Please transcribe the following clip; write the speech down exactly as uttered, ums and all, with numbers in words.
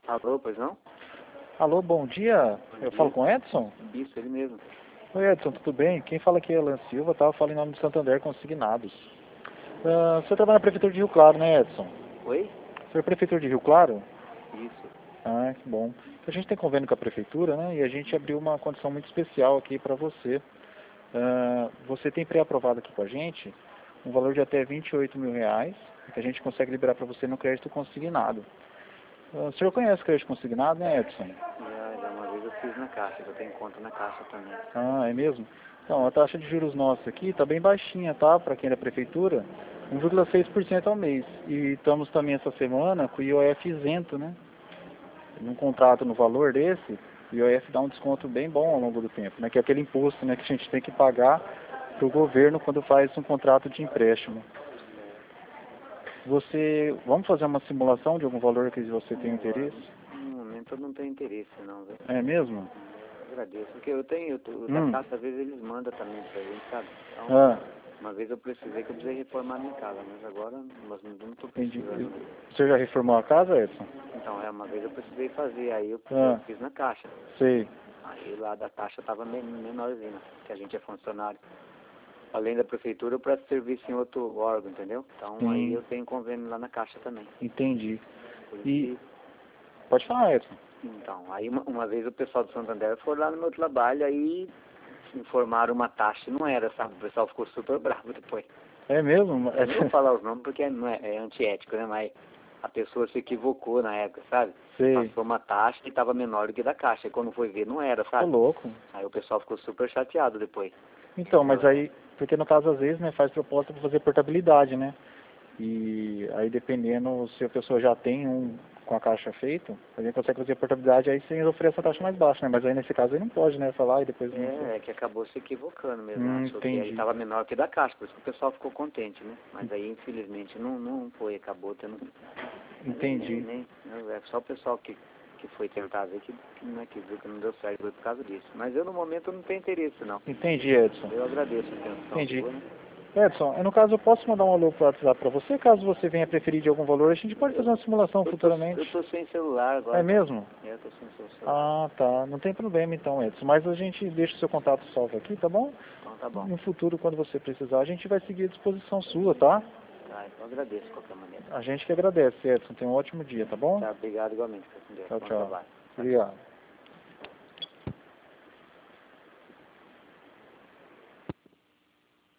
Alô, pois não? Alô, bom dia. Bom Eu dia. falo com o Edson? Isso, ele mesmo. Oi, Edson, tudo bem? Quem fala aqui é Alan Silva, tá? Eu falo em nome do Santander Consignados. Ah, você trabalha na Prefeitura de Rio Claro, né, Edson? Oi? Você é Prefeitura de Rio Claro? Isso. Ah, que bom. A gente tem convênio com a Prefeitura, né? E a gente abriu uma condição muito especial aqui para você. Ah, você tem pré-aprovado aqui com a gente um valor de até vinte e oito mil reais, que a gente consegue liberar para você no crédito consignado. Ah, o senhor conhece crédito consignado, né, Edson? Já, já uma vez eu fiz na Caixa, eu tenho conta na Caixa também. Ah, é mesmo? Então, a taxa de juros nossa aqui está bem baixinha, tá? Para quem é da prefeitura, um vírgula seis por cento ao mês. E estamos também essa semana com o I O F isento, né? Num contrato no valor desse, o I O F dá um desconto bem bom ao longo do tempo, né? Que é aquele imposto, né, que a gente tem que pagar para o governo quando faz um contrato de empréstimo. Você, vamos fazer uma simulação de algum valor que você tem interesse? No momento eu não tenho interesse não, viu? É mesmo? Eu agradeço, porque eu tenho, eu, da Hum. Caixa às vezes eles mandam também pra gente, sabe? Então, Ah, uma vez eu precisei que eu precisei reformar minha casa, mas agora mas não estou entendi. precisando. Você já reformou a casa, Edson? Então, é, uma vez eu precisei fazer, aí eu, Ah. eu fiz na Caixa. Sei. Aí lá da Caixa tava men menorzinho, que a gente é funcionário. Além da prefeitura, eu presto serviço em outro órgão, entendeu? Então Sim. aí eu tenho convênio lá na Caixa também. Entendi. Por isso E que, pode falar, Edson. então, aí uma, uma vez o pessoal do Santander foi lá no meu trabalho, aí informaram uma taxa, não era, sabe? O pessoal ficou super bravo depois. É mesmo? Eu não vou falar os nomes porque não é, é antiético, né? Mas a pessoa se equivocou na época, sabe? Sei. Passou uma taxa e estava menor do que da Caixa. E quando foi ver, não era, Tô sabe? louco. Aí o pessoal ficou super chateado depois. Então, mas aí, porque no caso às vezes, né, faz proposta para fazer portabilidade, né? E aí dependendo se a pessoa já tem um com a caixa feito, a gente consegue fazer portabilidade aí sem oferecer a taxa mais baixa, né? Mas aí nesse caso aí não pode, né? Falar e depois não sei. É, é que acabou se equivocando mesmo. Hum, Achou que aí entendi. estava menor que da Caixa, por isso que o pessoal ficou contente, né? Mas aí, infelizmente, não, não foi, acabou tendo... Entendi. Nem, nem, é só o pessoal que, que foi tentar ver que, que, não é, que viu que não deu certo, foi por causa disso. Mas eu, no momento, não tenho interesse, não. Entendi, Edson. Eu agradeço a atenção Entendi. sua, né? Edson, eu, no caso eu posso mandar um alô pro WhatsApp para você, caso você venha preferir de algum valor, a gente pode fazer uma simulação Eu tô, futuramente. eu tô sem celular agora. É mesmo? É, eu tô sem celular. Ah, tá. Não tem problema então, Edson. Mas a gente deixa o seu contato salvo aqui, tá bom? Então tá bom. No futuro, quando você precisar, a gente vai seguir à disposição sua, tá? Tá, então eu agradeço de qualquer maneira. A gente que agradece, Edson. Tenha um ótimo dia, tá bom? Tá, obrigado igualmente. Com Deus. Tchau, Bom tchau. trabalho. Obrigado.